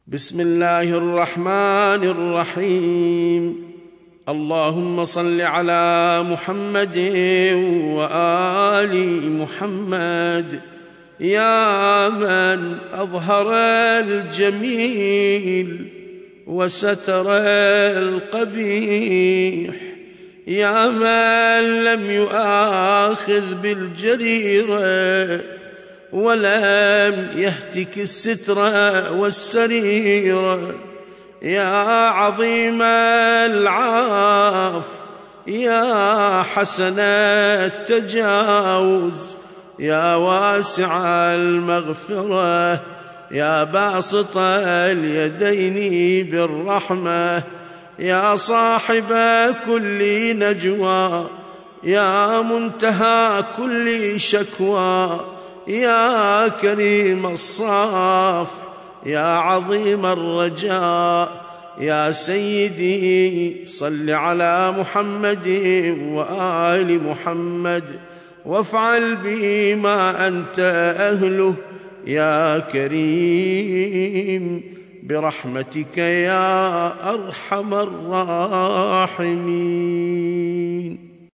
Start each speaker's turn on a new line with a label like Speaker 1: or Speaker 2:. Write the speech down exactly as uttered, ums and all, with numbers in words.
Speaker 1: بسم الله الرحمن الرحيم. اللهم صل على محمد وآل محمد يا من أظهر الجميل وستر القبيح، يا من لم يؤاخذ بالجريرة ولم يهتك الستر والسريرة، يا عظيم العاف، يا حسن التجاوز، يا واسع المغفرة، يا باسط اليدين بالرحمة، يا صاحب كل نجوى، يا منتهى كل شكوى، يا كريم الصاف، يا عظيم الرجاء، يا سيدي صل على محمد وآل محمد وافعل بي ما أنت أهله يا كريم برحمتك يا أرحم الراحمين.